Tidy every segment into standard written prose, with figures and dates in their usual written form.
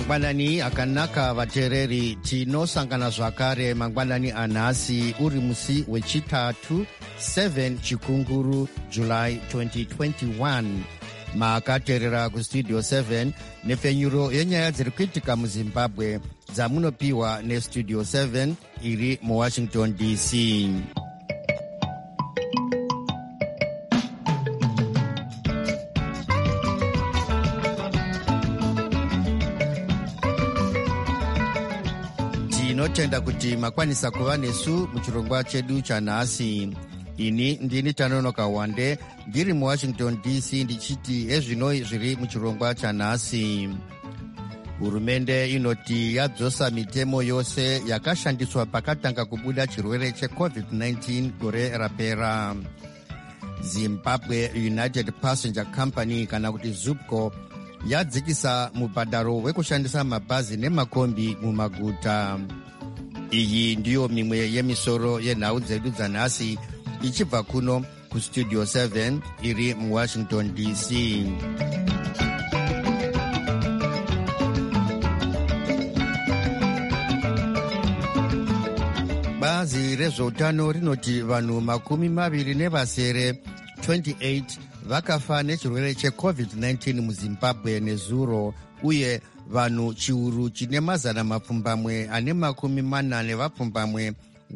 mangwanani akanaka vateereri, tinosangana zvakare mangwanani anhasi uri musi wechitatu 7 chikunguru July 2021. Makateerera kustudio 7 nepfenyuro yenyaya dziri kuitika muZimbabwe dzamunopiwa nestudio 7 iri muWashington DC. Tinotenda kuti makwanisa kuva nesu muchirongwa chedu chanhasi. Ini ndini Tanonoka Wande ndiri muWashington DC ndichiti ezvinoi zviri muchirongwa chanhasi. Hurumende inoti yadzosa mitemo yose yakashandiswa pakatanga kubuda chirwere cheCovid-19 gore rapera. Zimbabwe United Passenger Company kana kuti ZUPCO yadzikisa mubhadharo wekushandisa mabhazi nemakombi mumaguta. Iyi ndiyo mimwe yemisoro yenhau dzedu dzanhasi ichibva kuno kustudio 7 iri muWashington DC. Bazi rezveutano rinoti vanhu 28 vakafa nechirwere cheCovid-19 muZimbabwe nezuro, uye vanhu chiuru chine mazana mapfumbamwe ane 40 vapfumbamwe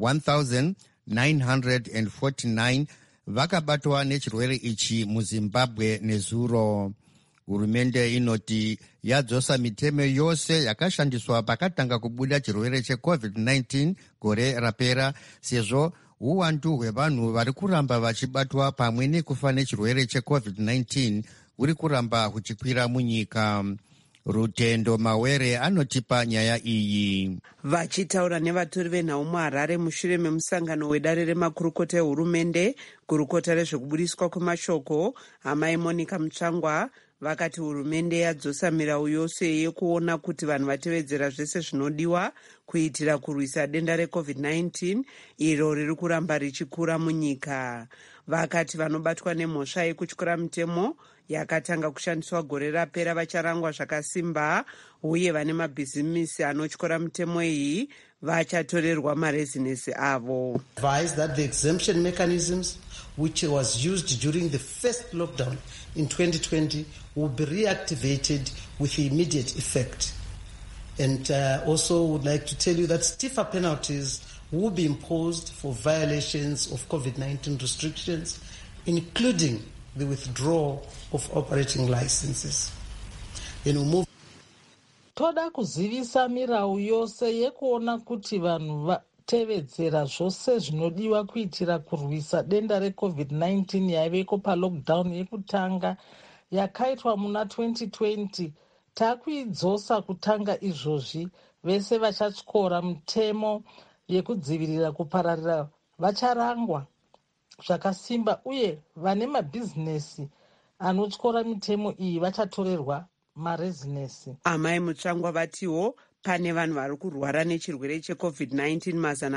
1949 vakabatwa nechirwere ichi muZimbabwe nezuro. Hurumende inoti yadzosa mitemo yose yakashandiswa pakatanga kubuda chirwere cheCovid-19 gore rapera, sezvo uwandu hwevanhu vari kuramba vachibatwa pamwe nekufa nechirwere cheCovid-19 huri kuramba huchikwira munyika. Rutendo Mawere anotipa nyaya iyi. Vachitaura nevatori venhau muHarare mushure memusangano wedare remakurukota ehurumende, gurukota rezvekubudiswa kwemashoko amai Monica Mutsvangwa vakati hurumende yadzosa mirau yose yekuona kuti vanhu vatevedzera zvese zvinodiwa kuitira kurwisa denda reCovid-19 iro riri kuramba richikura munyika. Vakati vanobatwa nemhosva yekutyora mitemo yakatanga kushandiswa gore rapera vacharangwa zvakasimba, uye vane mabhizimisi anotyora mitemo iyi vachatorerwa marezinesi avo. Advised that the exemption mechanisms which was used during the first lockdown in 2020 will be reactivated with immediate effect. And also would like to tell you that stiffer penalties will be imposed for violations of COVID-19 restrictions, including the withdrawal of operating licenses. Then we move. Toda kuzivisa mirau yose yekuona kuti vanhu vatevedzera zvose zvinodiwa kuitira kurwisa denda reCovid-19 yaiveko palockdown yekutanga yakaitwa muna 2020. Takuidzosa kutanga izvozvi, vese vachatyora mitemo yekudzivirira kupararira vacharangwa zvakasimba, uye vane mabhizinesi anotyora mitemo iyi vachatorerwa marezinesi. Amai Mutsvangwa vatiwo pane vanhu vari kurwara nechirwere cheCovid-19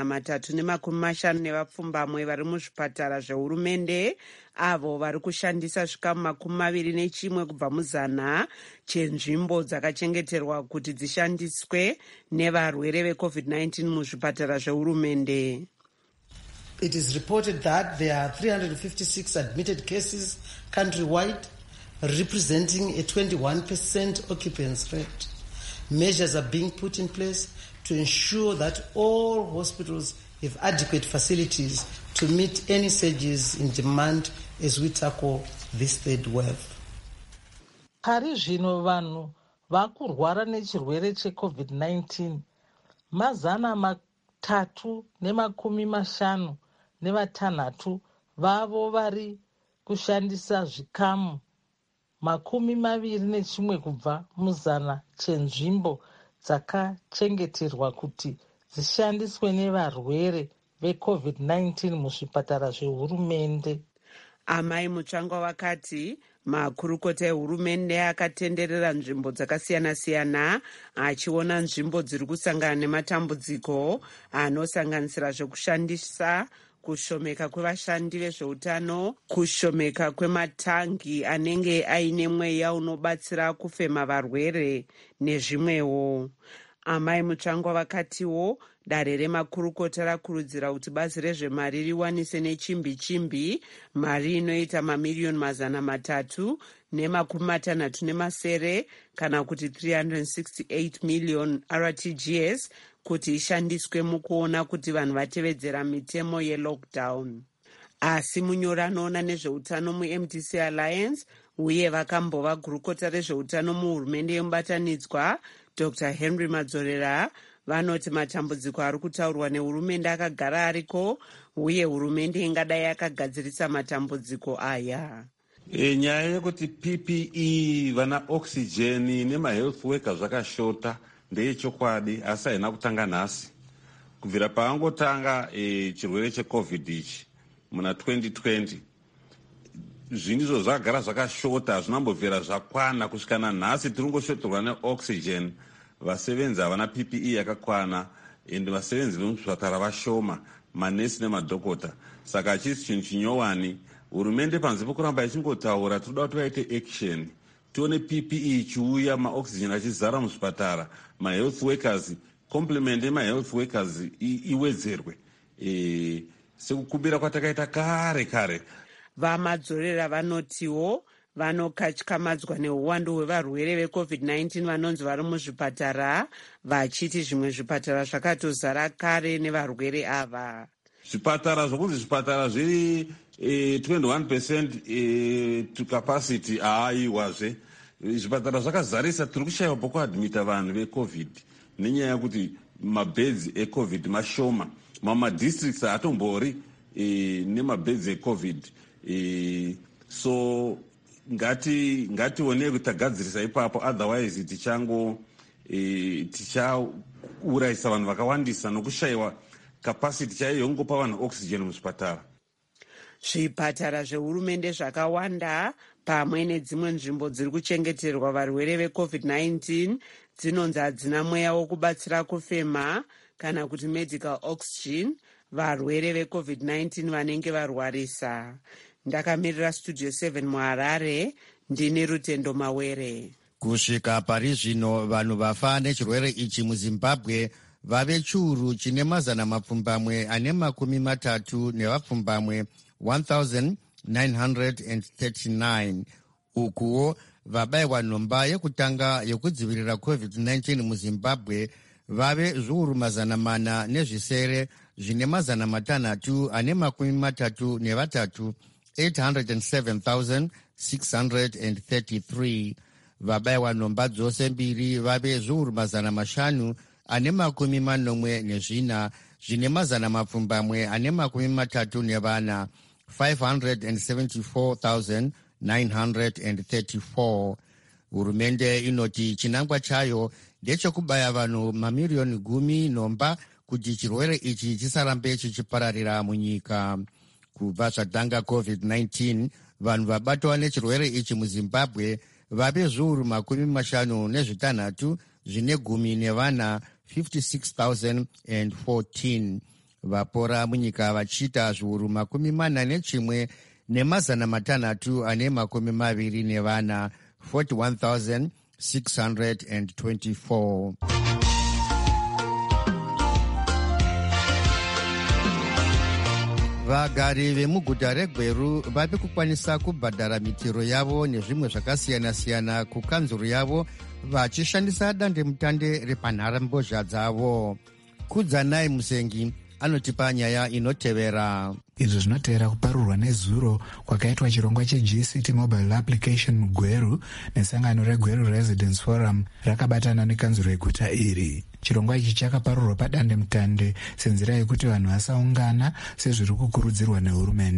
350 nevapfumbamwe vari muzvipatara zvehurumende, avo vari kushandisa zvikamu 21 kubva muzana chenzvimbo dzakachengeterwa kuti dzishandiswe nevarwere veCovid-19 muzvipatara zvehurumende. It is reported that there are 356 admitted cases countrywide, representing a 21% occupancy rate. Measures are being put in place to ensure that all hospitals have adequate facilities to meet any surges in demand as we tackle this third wave. Pari zvino vanhu vakurwara nechirwere cheCovid-19 356 vavo vari kushandisa zvikamu 21 kubva muzana chenzvimbo dzakachengeterwa kuti dzishandiswe nevarwere veCovid-19 muzvipatara zvehurumende. Amai Mutsvangwa vakati makurukota ehurumende akatenderera nzvimbo dzakasiyana-siyana achiona nzvimbo dziri kusangana nematambudziko anosanganisira zvekushandisa kushomeka kwevashandi vezveutano, kushomeka kwematangi anenge aine mweya unobatsira kufema varwere nezvimwewo. Amai Mutsvangwa vakatiwo dare remakurukota rakurudzira kuti bazi rezvemari riwanise nechimbi-chimbi mari inoita mamiriyoni 360 kana kuti 368 million RTGS kuti ishandiswe mukuona kuti vanhu vatevedzera mitemo yelockdown. Asi munyori anoona nezveutano muMDC Alliance uye vakambova gurukota rezveutano muhurumende yemubatanidzwa Dr. Henry Madzorera vanoti matambudziko ari kutaurwa nehurumende akagara ariko uye hurumende ingadai yakagadzirisa matambudziko aya. Nyaya yekuti PPE vana oxygeni nemahealth worker zvakashota ndeyechokwadi, asi haina kutanga nhasi. Kubvira paangotanga chirwere cheCovid ichi muna 2020 zvinizvo zvagara zvakashota, hazvinambobvera zvakwana. Kusvika nanhasi tiri kungoshotorwa neoxygen. Vasevenzi havana PPE yakakwana ende vasevenzi vemuzvipatara vashoma, manesi nemadhokota. Saka hachisi chinhu chinyowani. Hurumende panze pokuramba ichingotaura tinoda kuti vaite action, tione PPE ichiuya, maoxygen achizara muzvipatara, mahealth workers, complement yemahealth workers iwedzerwe sekukubira kwatakaita kare. Vamadzorera vanotiwo vanokatyamadzwa neuwandu hwevarwere veCovid-19 vanonzi vari muzvipatara, vachiti zvimwe zvipatara zvakatozara kare nevarwere ava. Zvipatara zvokunzi zvipatara zviri 21% to capacity aiwazve. Zvipatara zvakazarisa, tiri kushayiwa pokuadmita vanhu veCovid nenyaya yekuti mabhedzi eCovid mashoma. Mamadistricts hatombori nemabhedzi eCovid. So ngationei kuti tagadzirisa ipapo, otherwise tichaurayisa vanhu vakawandisa nokushayiwa capacity chaiyo yongopa vanhu oxygen muzvipatara. Zvipatara zvehurumende zvakawanda pamwe nedzimwe nzvimbo dziri kuchengeterwa varwere veCovid-19 dzinonzi hadzina mweya wokubatsira kufema kana kuti medical oxygen varwere veCovid-19 vanenge varwarisa. Ndakamirira Studio 7 muHarare, ndini Rutendo Mawere. Kusvika pari zvino vanhu vafa nechirwere ichi muZimbabwe vave chiuru chine mazana mapfumbamwe ane 30 nevapfumbamwe 1939. Ukuwo vabayiwa nhomba yekutanga yekudzivirira COVID-19 muZimbabwe vave zviuru 400 nezvisere zvine mazana 6 ane 33 807,633. Vabayiwa nhomba dzose mbiri vave zviuru 500 ane 44 zvine mazana mapfumbamwe ane 34 574,934. Hurumende inoti chinangwa chayo ndechekubaya vanhu mamiriyoni 10 nhomba kuti chirwere ichi chisarambe chichipararira munyika. Kubva zvatanga COVID-19, vanhu vabatwa nechirwere ichi muZimbabwe vave zviuru 56 zvine 10 56,014. Vapora munyika vachiita zviuru 41 nemazana 6 ane 24 41,624. Vagari vemuguta reGweru vave kukwanisa kubhadhara mitiro yavo nezvimwe zvakasiyana-siyana kukanzuru yavo vachishandisa dandemutande repanharembozha dzavo. Kudzanai Musengi anotipa nyaya inotevera. Izvo zvinotevera kuparurwa nezuro kwakaitwa chirongwa cheGCT Mobile Application muGweru nesangano reGweru Residence Forum rakabatana nekanzuro yeguta iri. Chirongwa ichi chakaparurwa padandemutande senzira yekuti vanhu vasaungana sezviri kukurudzirwa nehurumende.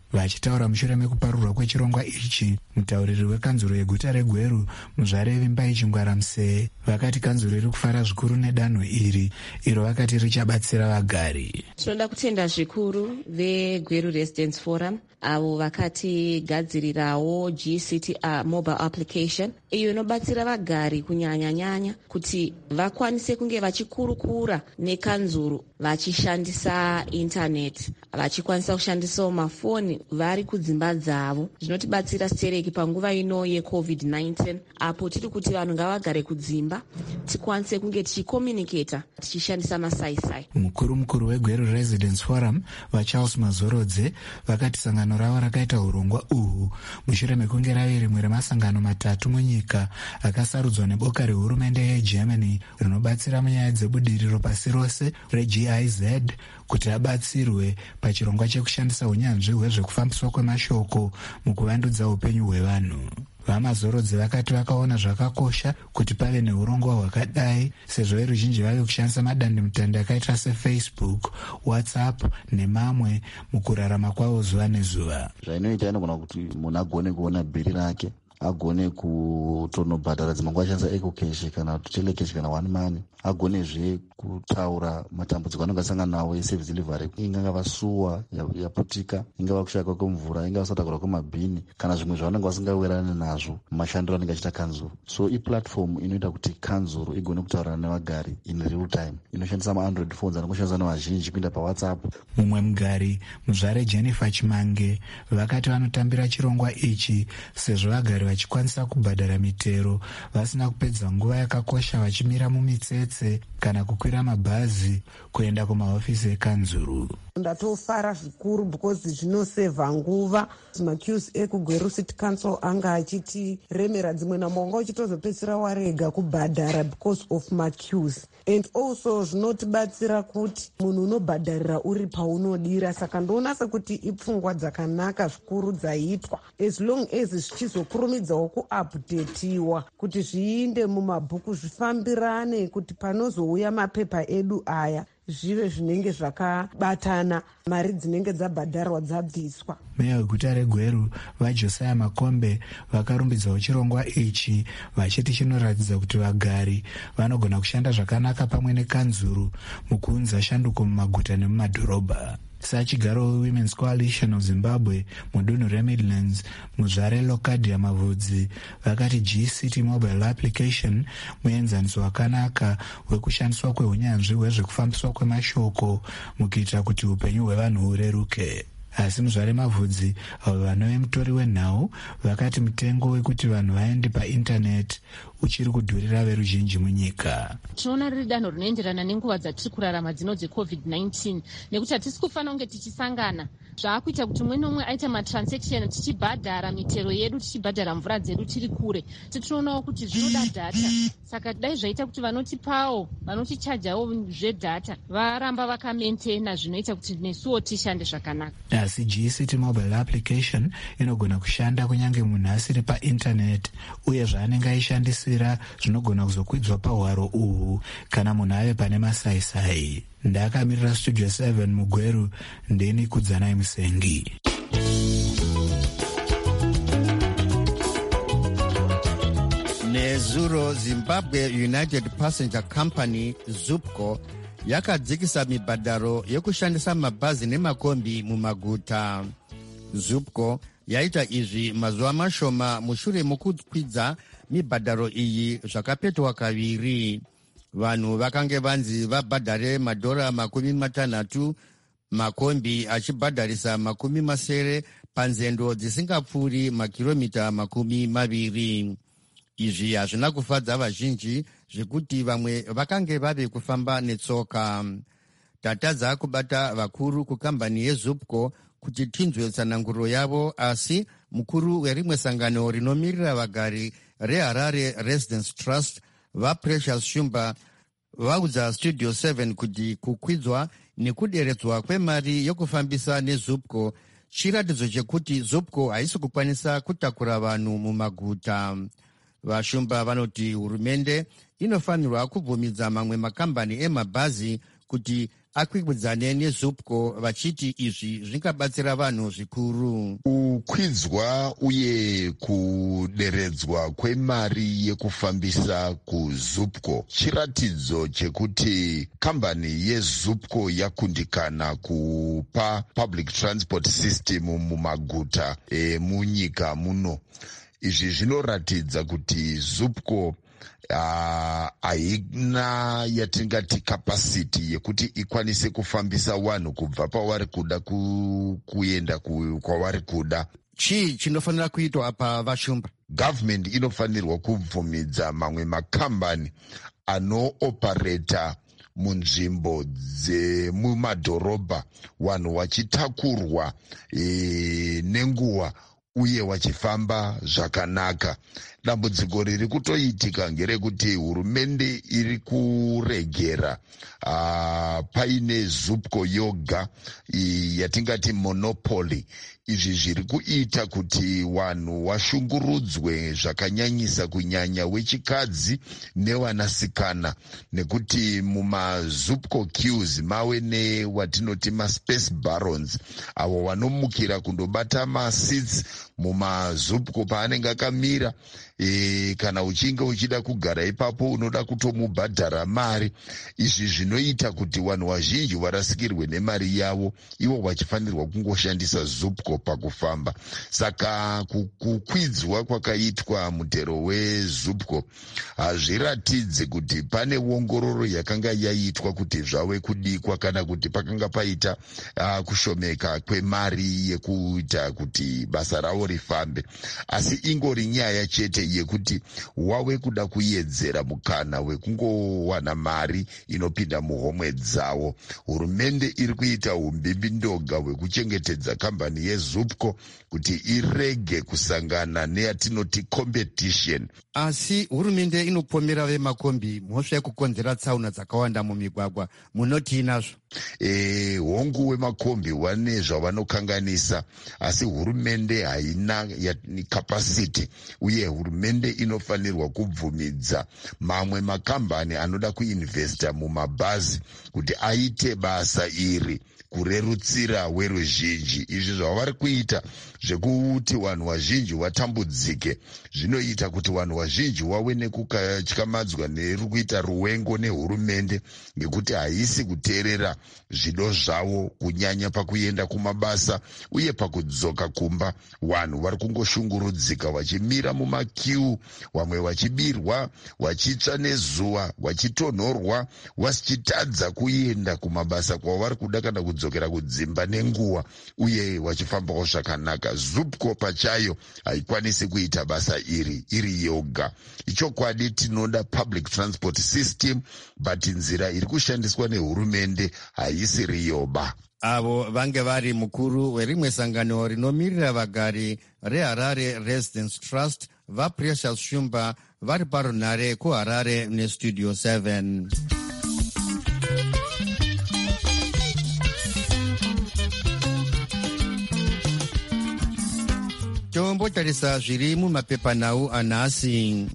Vachitaura mushure mekuparurwa kwechirongwa ichi, mutauriri wekanzuro yeguta reGweru, Muzvarevi Mbai Chingwara Musee, vakati kanzuro iri kufara zvikuru nedanho iri, iro vakati richabatsira vagari. Tinoda kutenda zvikuru veGweru Residence Forum avo vakatigadzirirawo GCT mobile application iyo inobatsira vagari kunyanya kuti vakwanise kunge vachikurukura nekanzuro vachishandisa internet, vachikwanisa kushandisawo mafoni vari kudzimba dzavo. Zvinotibatsira stereki panguva ino yeCovid-19 apo tiri kuti vanhu ngavagare kudzimba tikwanise kunge tichikomuniketa tichishandisa masaisai. Mukuru weGweru Residence Forum vaCharles Mazorodze vakati sangano ravo rakaita urongwa uhu mushure mekunge rave rimwe remasangano matatu munyika akasarudzwa neboka rehurumende yeGermany rinobatsira munyaya dzebudiriro pasi rose reGIZ kuti abatsirwe pachirongwa chekushandisa unyanzvi hwezvekufambiswa kwemashoko mukuvandudza upenyu hwevanhu. VaMazorodze vakati vakaona zvakakosha kuti pave neurongwa hwakadai sezvo veruzhinji vave kushandisa madandemutande akaita seFacebook, WhatsApp nemamwe mukurarama kwavo zuva nezuva. Zvainoita inogona kuti munhu agone kuona bhiri rake, agone kutonobhadhara dzimwe ashandisa EcoCash kana Telecash kana One Money, agonezve kutaura matambudziko anenge asangana nawo eservice delivery, ingava suwa yaputika, ingava kushaka kwemvura, ingava kusatakura kwemabhini kana zvimwe zvavanenge vasingawerani nazvo mashandiro anenge achita kanzuro. So iplatform inoita kuti kanzuro igone kutaurana nevagari in real time, inoshandisa ma-Android phones anongoshandiswa nevazhinji kuinda paWhatsApp. Mumwe mugari, Muzvare Jennifer Chimange, vakati vanotambira chirongwa ichi sezvo vagari vachikwanisa kubhadhara mitero vasina kupedza nguva yakakosha vachimira mumitsetse kana kukwira mabhazi kuenda kumahofisi ekanzuro. Ndatofara zvikuru because zvinosevha nguva. Maqueues ekuGweru City Council anga achitiremera dzimwe namonga uchitozopedzisira warega kubhadhara because of maqueues. And also zvinotibatsira kuti munhu unobhadharira uri paunodira, saka ndoona sekuti ipfungwa dzakanaka zvikuru dzaitwa, as long as zvichizokurumidzawo kuupdateiwa kuti zviinde mumabhuku zvifambirane, kuti panozouya mapepa edu aya zvive zvinenge zvakabatana, mari dzinenge dzabhadharwa dzabviswa. Meya weguta reGweru vaJosiah Makombe vakarumbidzawo chirongwa ichi vachiti chinoratidza kuti vagari vanogona kushanda zvakanaka pamwe nekanzuro mukuunza shanduko mumaguta nemumadhorobha. Sachigaro weWomen's Coalition of Zimbabwe mudunhu reMidlands, Muzvare Locadia Mavudzi vakati GCT mobile application muenzaniso wakanaka hwekushandiswa kwehunyanzvi hwezvekufambiswa kwemashoko mukuita kuti upenyu hwevanhu hureruke. Asi Muzvare Mavudzi avo vanove mutori wenhau vakati mutengo wekuti vanhu vaende paintaneti uchiri kudhurira veruzhinji munyika. Tinoona riri danho rinoenderana nenguva dzatiri kurarama dzino dzeCovid-19 nekuti hatisi kufanira kunge tichisangana zvaakuita kuti umwe nomwe aita matransaction tichibhadhara mitero yedu, tichibhadhara mvura dzedu tiri kure. Tichionawo kuti zvinoda data, saka dai zvaita kuti vanotipawo vanotichajawo zvedata varamba vakamentena, zvinoita kuti nesuwo tishande zvakanaka. Asi GCT mobile application inogona kushanda kunyange munhu asiri paintaneti, uye zvaanenge aishandisira zvinogona kuzokwidzwa pahwaro uhu kana munhu ave pane masaisai. Ndakamirira Studio 7 muGweru, ndini Kudzanai Musengi. Nezuro Zimbabwe United Passenger Company ZUPCO yakadzikisa mibhadharo yekushandisa mabhazi nemakombi mumaguta. ZUPCO yaita izvi mazuva mashoma mushure mokukwidza mibhadharo iyi zvakapetwa kaviri. Vanhu vakange vanzi vabhadhare $60, makombi achibhadharisa $70 panzendo dzisingapfuuri makiromita 20. Izvi hazvina kufadza vazhinji zvekuti vamwe vakange vave kufamba netsoka. Tatadza kubata vakuru kukambani yeZUPCO kuti tinzwe tsananguro yavo, asi mukuru werimwe sangano rinomirira vagari reHarare Residence Trust vaPrecious Shumba vaudza Studio 7 kuti kukwidzwa nekuderedzwa kwemari yokufambisa neZUPCO chiratidzo chekuti ZUPCO haisi kukwanisa kutakura vanhu mumaguta. Vashumba vanoti hurumende inofanirwa kubvumidza mamwe makambani emabhazi kuti akwikwidzane nezupco vachiti izvi zvingabatsira vanhu zvikuru. Kukwidzwa uye kuderedzwa kwemari yekufambisa kuzupco chiratidzo chekuti kambani yezupco yakundikana kupa public transport system mumaguta emunyika muno. Izvi zvinoratidza kuti zupco haina yatingati capacity yekuti ikwanise kufambisa vanhu kubva pavari kuda kuenda kwavari kuda. Chii chinofanira kuitwa apa Vashumba? Government inofanirwa kubvumidza mamwe makambani anoopareta munzvimbo dzemumadhorobha, vanhu vachitakurwa nenguva uye vachifamba zvakanaka. Dambudziko riri kutoitika ngerekuti hurumende iri kuregera paine zupco yoga yatingati monopoly. Izvi zviri kuita kuti vanhu vashungurudzwe zvakanyanyisa, kunyanya wechikadzi nevanasikana, nekuti mumazupco queues mave newatinoti maspace barons, avo vanomukira kundobata maseats mumazupco paanenge akamira. Kana uchinge uchida kugara ipapo unoda kutomubhadhara mari. Izvi zvinoita kuti vanhu vazhinji varasikirwe nemari yavo, ivo vachifanirwa kungoshandisa zupco pakufamba. Saka kukwidzwa kwakaitwa mutero wezupco hazviratidzi kuti pane ongororo yakanga yaitwa kuti zvave kudikwa kana kuti pakanga paita kushomeka kwemari yekuita kuti basa ravo rifambe, asi ingori nyaya chete yekuti wave kuda kuyedzera mukana wekungowana mari inopinda muhomwe dzavo. Hurumende iri kuita umbimbindoga hwekuchengetedza kambani yezupco kuti irege kusangana neyatinoti competition. Asi hurumende inopomera vemakombi mhosva yekukonzera tsaona dzakawanda mumigwagwa, munoti inazvo? Hongu wemakombi wane zvavanokanganisa, asi hurumende haina capacity, uye hurumende inofanirwa kubvumidza mamwe makambani anoda kuinvesta mumabhazi kuti aite basa iri kurerutsira weruzhinji. Izvi zvavari kuita zvekuti vanhu vazhinji vatambudzike zvinoita kuti vanhu vazhinji wave nekukatyamadzwa nerikuita ruwengo nehurumende, ngekuti haisi kuteerera zvido zvavo kunyanya pakuenda kumabasa uye pakudzoka kumba. Vanhu vari kungoshungurudzika vachimira mumakiu, vamwe vachibirwa, vachitsva nezuva, vachitonhorwa, vachitadza kuenda kumabasa kwavari kuda kana kudzokera kudzimba nenguva, uye vachifambawo zvakanaka. Zupco pachayo haikwanisi kuita basa iri yoga. Ichokwadi tinoda public transport system, but nzira iri kushandiswa nehurumende haisiri yoba. Avo vange vari mukuru werimwe sangano rinomirira vagari reHarare Residence Trust, vaPrecious Shumba, vari parunhare kuHarare nestudio 7. Tombotarisa zviri mumapepanhau anhasi.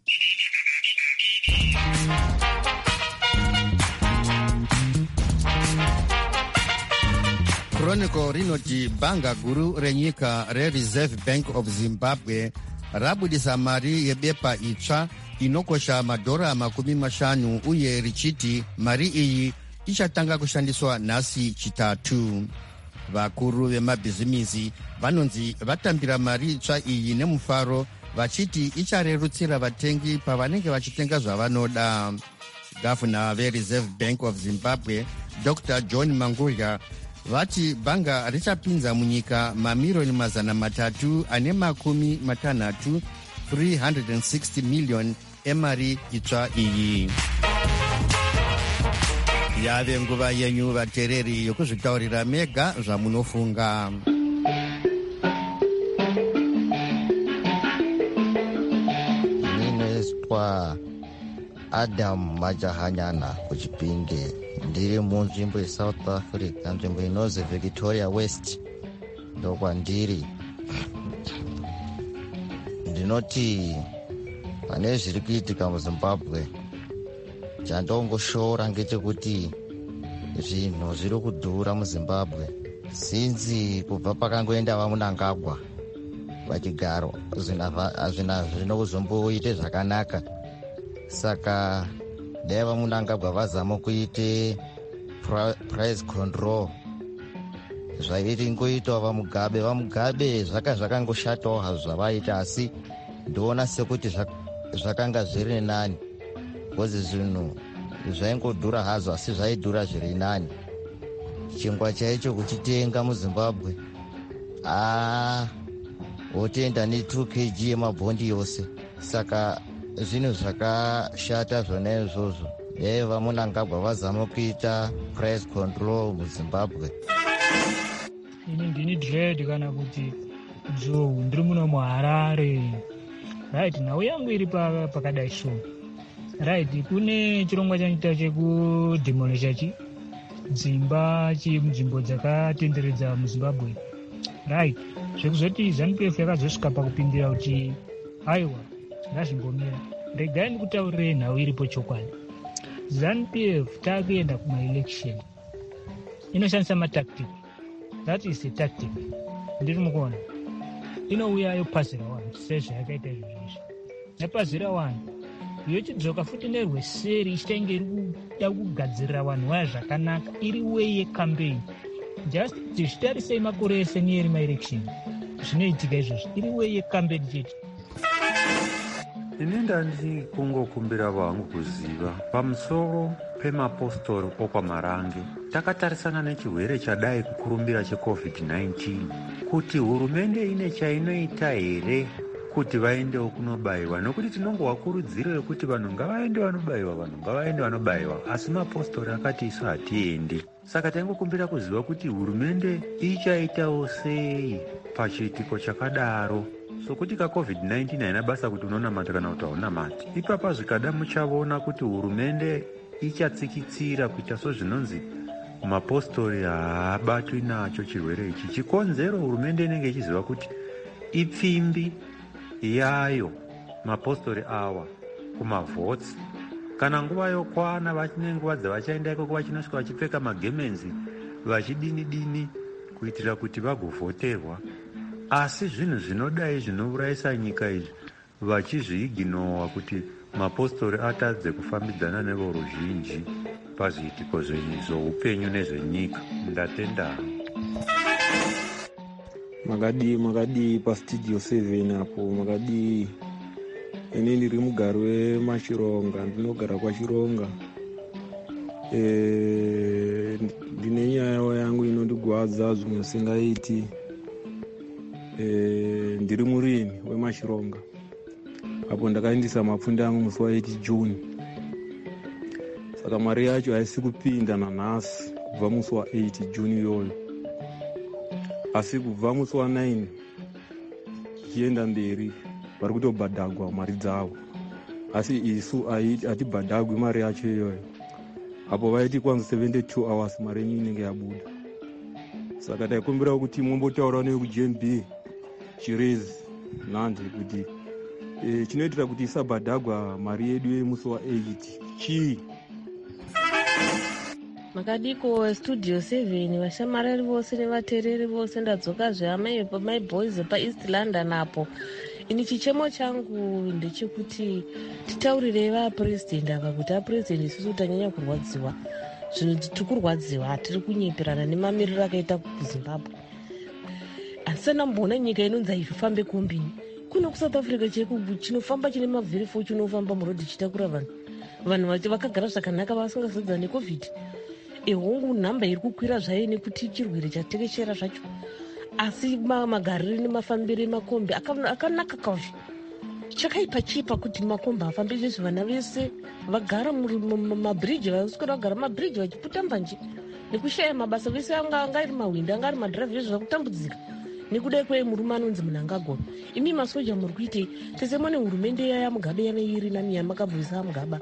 Chronicle rinoti bhanga guru renyika reReserve Bank of Zimbabwe rabudisa mari yebepa itsva inokosha madhora $50 uye richiti mari iyi ichatanga kushandiswa nhasi chitatu. Vakuru vemabhizimisi vanonzi vatambira mari itsva iyi nemufaro, vachiti icharerutsira vatengi pavanenge vachitenga zvavanoda. Gavana veReserve Bank of Zimbabwe Dr. John Mangudya vati bhanga richapinza munyika mamiriyoni 360 $360 million emari itsva iyi. Yave nguva yenyu vateereri yokuzvitaurira mega zvamunofunga. Ndinoiswa Adam Majahanyana kuchipinge, ndiri munzvimbo yeSouth Africa, nzvimbo inozi Victoria West ndokwandiri. Ndinoti pane zviri kuitika muZimbabwe, chandongoshora ngechekuti zvinhu zviri kudhura muzimbabwe sinzi kubva pakangoenda vamunangagwa vachigaro hazvina zvinozomboite zvakanaka. Saka dai vamunangagwa vazama kuite price control zvairi ngoitwa vamugabe zvakangoshatawo hazvo zvavaita, asi ndoona sekuti zvakanga zviri nani kozi zvinhu zvaingodhura hazvo asi zvaidhura zviri nani. Chingwa chaicho kuchitenga muzimbabwe wotoenda ne2 kg yemabhondi yose. Saka zvinhu zvakashata zvona izvozvo. Dai vamunangagwa vazama kuita price control muzimbabwe. Ini ndini dread kana kuti Joe, ndiri muno muHarare. Right, nhau yangu iri pakadai so. Right, kune chirongwa chanoita chekudemolish dzimba munzvimbo dzakatenderedza muZimbabwe. Right, zvekuzoti ZANU-PF yakazosvika pakupindira kuti aiwa ngazvimbomira. Regai ndikutaurire nhau iripo chokwadi. ZANU-PF takuenda kuma-election inoshandisa matactic. That is a tactic. Ndiri mukuona inouya yopazira vanhu sezvayakaita izvozvo. Yapazira vanhu yochidzoka futi nerweseri ichitainge iri kuda kugadzirira vanhu vaya zvakanaka, iri way yecampaign. Just tichitarisei makore ese nieri maelection zvinoitika izvozvo, iri way yecampaign chete. Ini ndandikungokumbira vangu kuziva pamusoro pemapostori okwamarange. Takatarisana nechirwere chadai kukurumbira cheCovid-19 kuti hurumende ine chainoita here kuti vaendewo kunobayiwa, nokuti tinongovakurudzira kuti vanhu ngavaende vanobayiwa, asi mapostori akati isu hatiendi. Saka taingokumbira kuziva kuti hurumende ichaitawo sei pachiitiko chakadaro. Sokuti kaCovid-19 haina basa kuti unonamata kana kuti haunamati. Ipapa zvikada muchavaona kuti hurumende ichatsikitsira kuita sozvinonzi mapostori haabatwi nacho chirwere ichi. Chikonzero hurumende inenge ichiziva kuti ipfimbi yayo mapostori awa kumavhotsi. Kana nguva yokwana vachine nguva dzavachaenda ikoko vachinosvika vachipfeka magemenzi vachidini kuitira kuti vagovhoterwa. Asi zvinhu zvinodai zvinourayisa nyika izvi vachizviiginowa kuti mapostori atadze kufambidzana nevoruzhinji pazviitiko zveupenyu nezvenyika. Ndatenda. Makadi pastudio 7 apo makadi. Ini ndiri mugari weMachironga, ndinogara kwaChironga. Ndine nyaya yangu inondigwadza zvimwe singaiti. Ndiri murimi weMachironga. Apo ndakaendesa mapfundo angu musi wa8 June. Saka mari yacho haisi kupinda nanhasi kubva musi wa8 June iyoyo. Asi kubva musi wa9 chienda mberi vari kutobhadhagwa mari dzavo. Asi isu hatibhadhagwi mari yacho iyoyo. Apo vaiti kwanza 72 hours mari yenyu inenge yabuda. Saka taikumbira kuti mombotaura nekuGNB Chirezi Nandi kuti chinoitira kuti isabhadhagwa mari yedu yemusi wa8 chii. Makadiko studio 7 vashamarari vose nevatereri vose ndadzoka zveamai my boys paEast London apo. Ini chichemo changu ndechekuti titaurirei vapresident ava kuti apresident isusu tanyanya kurwadziwa. Zvinhu tirikurwadziwa, hatiri kunyeperana nemamiriro akaita kuZimbabwe. Asina mbona nyika inonzi haifambe kombini. Kuno kuSouth Africa chinofamba chine mavhiri 4 chinofamba murodhi chitakura vanhu vakagara zvakanaka vasingazodza neCovid. Hongu nhamba iri kukwira zvayo nekuti chirwere chatekeshera zvacho. Asi magariro nemafambiro emakombi akanaka kwazvo. Chakaipa chipa kuti makombi afambe zvese vana vese vagara mumabhiriji vaswera vagara mumabhiriji vachiputa mbanje nekushaya mabasa vese anga iri mahwindi anga ari madhiraivhi zvezvo zvakutambudzika nekudai kwei murume anonzi Mnangagwa. Imi masoja muri kuitei? Tese mone hurumende yaya Mugabe yaneiri nani yamakabvisa Mugaba.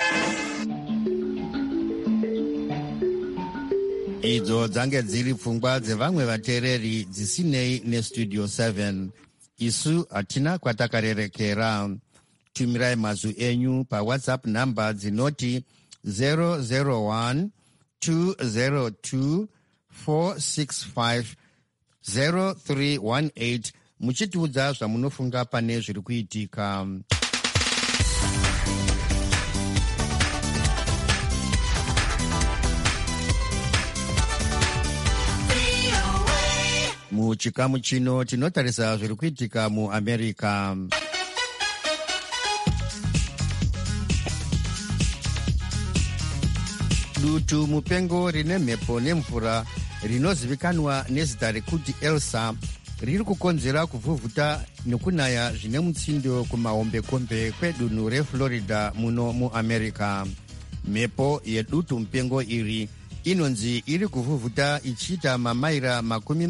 Idzo dzange dziri pfungwa dzevamwe vateereri dzisinei nestudio 7. Isu hatina kwatakarerekera. Tumirai mazwi enyu paWhatsApp namba dzinoti 001 202-465-0318 muchitiudza zvamunofunga pane zviri kuitika. Muchikamu chino tinotarisa zviri kuitika muAmerica. Dutu mupengo rine mhepo nemvura rinozivikanwa nezita rekuti Elsa riri kukonzera kuvhuvhuta nekunaya zvine mutsindo kumahombekombe kwedunhu reFlorida muno muAmerica. Mhepo yedutu mupengo iri inonzi iri kuvhuvhuta ichiita mamaira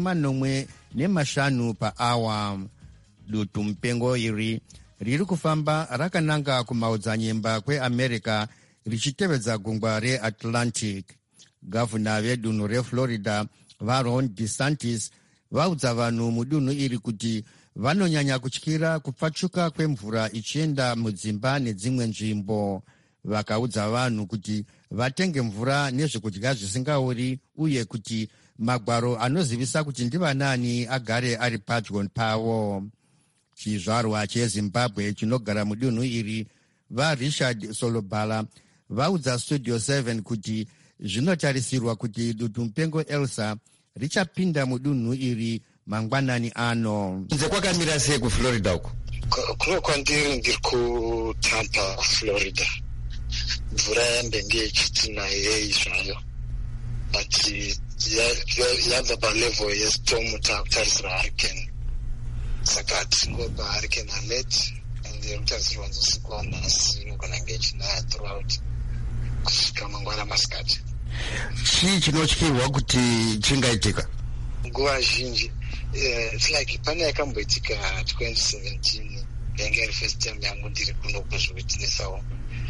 45 paawa. Dutu mupengo iri riri kufamba rakananga kumaodzanyemba kweAmerica richitevedza gungwa reAtlantic. Gavhuna vedunhu reFlorida vaRon DeSantis vaudza vanhu mudunhu iri kuti vanonyanya kutyira kupfachuka kwemvura ichienda mudzimba nedzimwe nzvimbo. Vakaudza vanhu kuti vatenge mvura nezvekudya zvisingaori uye kuti magwaro anozivisa kuti ndivanani agare ari padyo pavo. Chizvarwa cheZimbabwe chinogara mudunhu iri vaRichard Solobala vaudza Studio 7 kuti zvinotarisirwa kuti dutu mupengo Elsa richapinda mudunhu iri mangwanani ano. Nze kwakamira sei kuFlorida uko? Kuno kwandiri ndiri kuTampa, Florida. Mvura yambenge ichitinaye zvayo, but yabva palevel yestorm takutarisira hurricane. Saka tingobva hurricane alert and kutarisirwa usiku wanhasi inogona kunge ichinaya throughout kusvika mangwana masikati. Chii chinotyirwa kuti chingaitika? Nguva zhinji it's like pane yakamboitika 2017 yange iri first time yangu ndiri kuno kuzvivitinisawo.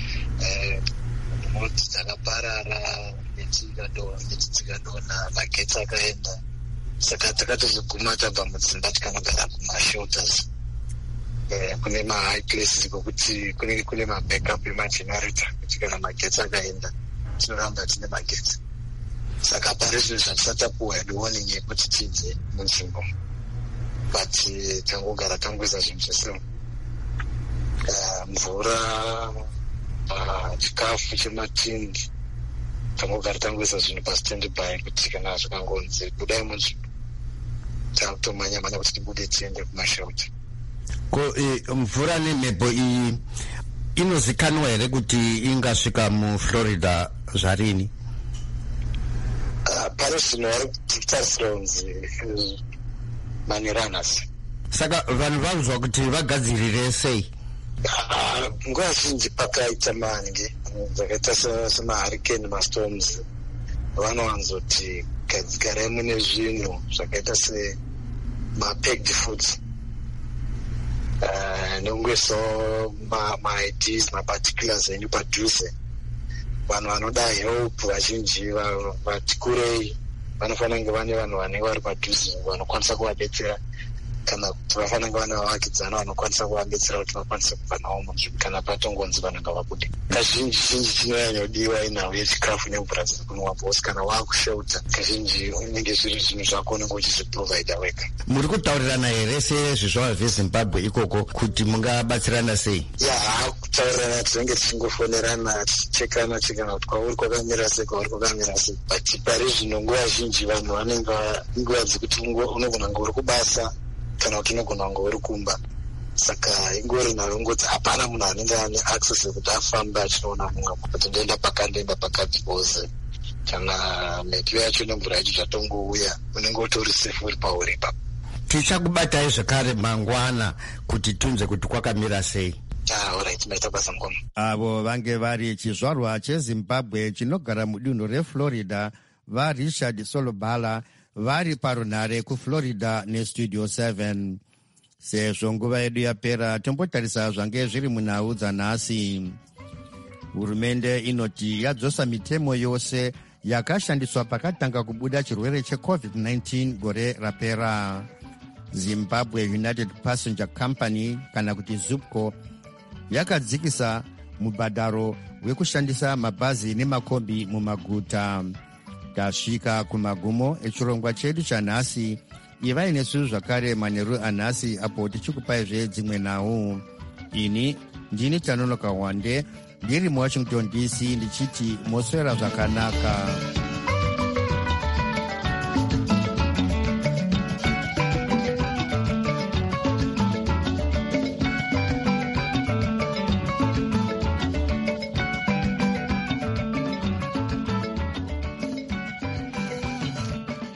Moti dzakaparara nechitsikadona magetsi akaenda, saka takatozoguma tabva mudzimba tikanogara kumashelters. Kune mahigh places kokuti kune mabackup emagenerator kuti kana magetsi akaenda tinoramba tine magetsi. Saka pari zvinhu zvatisatapuwa warning yekuti tidze munzvimbo, but tangogara tangoisa zvinhu zvese, mvura, chikafu chematindi, tangogara tangoisa zvinhu pastandby kuti kana zvikangonzi budai munzvimbo takutomanya-manya kuti tibude tiende kumashelter. Ko mvura nemhepo iyi inozikanwa here kuti ingasvika muFlorida zvarini? Pane zvino vari kutarisira kunzi maniranas. Saka vanhu vanzwa kuti vagadzirire sei? Nguva zhinji pakaita mange dzakaita semahurricane mastorms, vanowanzoti garai mune zvinhu zvakaita semapacked foods, nongeso maIDs, maparticulars enyu padhuze. Vanhu vanoda help vazhinji vati kurei vanofanira kunge vane vanhu vanenge vari padhuze vanokwanisa kuvadetsera, kana kuti vafanira kunge vane vavakidzana vanokwanisa kuvadetsera kuti vakwanise kubva navo munzvimbo kana patongonzi vanhu ngavabude. Kazhinji chinonyanyodiwa inhau yechikafu nemvura dzekunwa, bhosi kana waakushelter kazhinji unenge zviri zvinhu zvako unenge uchizviprovida wega. Muri kutaurirana here sezvizvarwa zveZimbabwe ikoko kuti mungabatsirana sei? Kutaurirana tinenge tichingofonerana tichichekana kuti kwauri kwakamira sei, kwauri kwakamira sei, but pari zvino nguva zhinji vanhu vanenge nguva dzekuti unogona kunge uri kubasa kana kuti unogona kunge uri kumba. Saka ingori nayo ngoti hapana munhu anenge ane access yekuti afambe achinoona mumwe kuti ndoenda pakati pose, kana mhepo yacho nemvura yacho zvatongouya unenge utori safe uri pauri ipapo. Tichakubatai zvakare mangwana kuti tunze kuti kwakamira sei. Alright, maita basa mukoma. Avo vange vari chizvarwa cheZimbabwe chinogara mudunhu reFlorida vaRichard Solobala vari parunhare kuFlorida neStudio 7. Sezvo nguva yedu yapera, tombotarisa zvange zviri munhau dzanhasi. Hurumende inoti yadzosa mitemo yose yakashandiswa pakatanga kubuda chirwere cheCovid-19 gore rapera. Zimbabwe United Passenger Company kana kuti ZUPCO yakadzikisa mubhadharo wekushandisa mabhazi nemakombi mumaguta. tasvika kumagumo echirongwa chedu chanhasi. Ivai nesu zvakare manheru anhasi apo tichikupaizve dzimwe nhau. Ini ndini Tanonoka Wande ndiri muWashington DC ndichiti moswera zvakanaka.